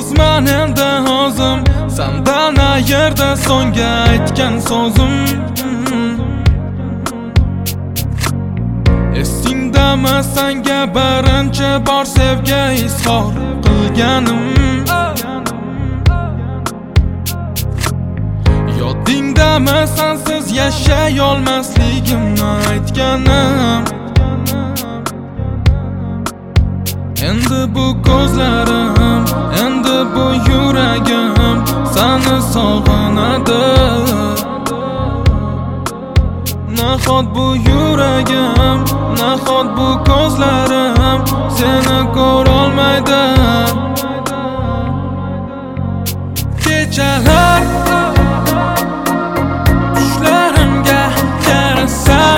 yolg'izman endi o'zim, sendan ayirdi so'nggi aytgan so'zim. Esingdami senga birinchi bor sevgi izhor qilganim? Yodingdami sensiz yashay olmasligimni aytganim? Endi bu ko'zlarim, endi bu yuragim seni sog'inadi. Nahot bu yuragim, nahot bu ko'zlarim seni ko'rolmaydi? Kechalar tushlarimga kelasan,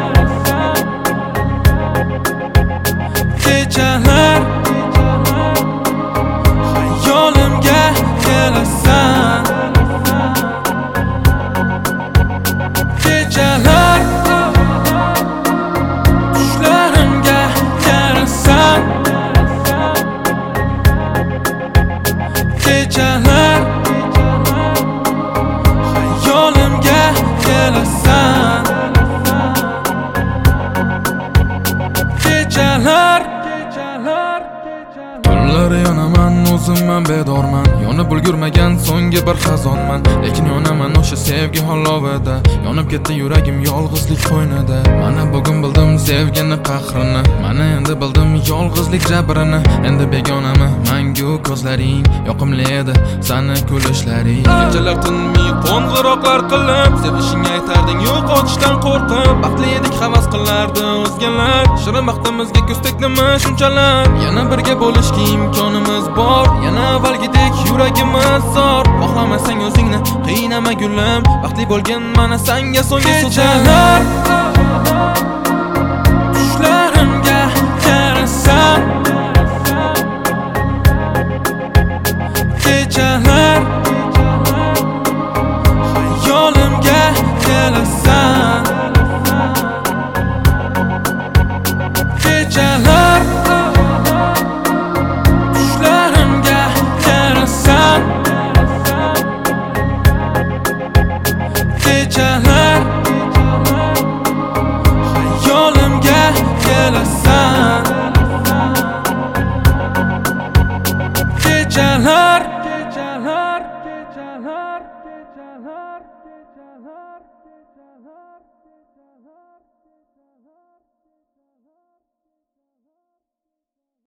kechalar hayolimga kelasan, kechalar tushlarimga kelasan, kechalar hayolimga kelasan, kechalar. Kunlar yonaman, o'zimman bedorman, yonib ulgurmagan so'nggi bir xazonman. Lekin yonaman o'sha sevgi holovida, yonib ketdi yuragim yolg'izlik qo'ynida. Mana bugun bildim sevgini qahrini, mana endi bildim yolg'izlik jabrini. Endi begonami mangu ko'zlaring, yoqimli edi seni kulishlaring. Kechalar tinmay qo'ng'iroqlar qilib, sevishingni aytarding yo'qotishdan qo'rqib. Baxtli edik havas qilardi o'zgalar, shirin baxtimizga ko'z tekdimi shunchalar. Yana birga bo'lishga imkonimiz bor, yana avvalgidek yuragimiz zor. Xohlamasang o'zingni qiynama gulim, baxtli bo'lgin mana senga so'nggi kechalar tushlarimga kelasan, kechalar hayolimga kelasan, kechalar tushlarimga kelasan, kechalar hayolimga kelasan, kechalar